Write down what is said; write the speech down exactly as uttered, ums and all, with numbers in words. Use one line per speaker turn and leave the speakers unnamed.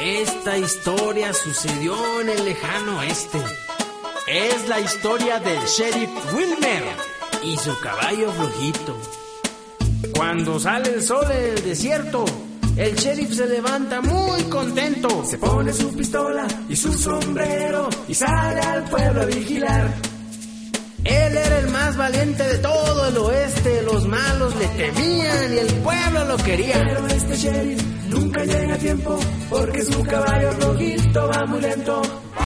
Esta historia sucedió en el lejano oeste. Es la historia del sheriff Wilmer y su caballo flojito. Cuando sale el sol en el desierto, el sheriff se levanta muy contento.
Se pone su pistola y su sombrero y sale al pueblo a vigilar.
Él era el más valiente de todo el oeste. Los malos le temían y el pueblo lo quería.
Pero este sheriff nunca llega a tiempo porque su caballo flojito va muy lento.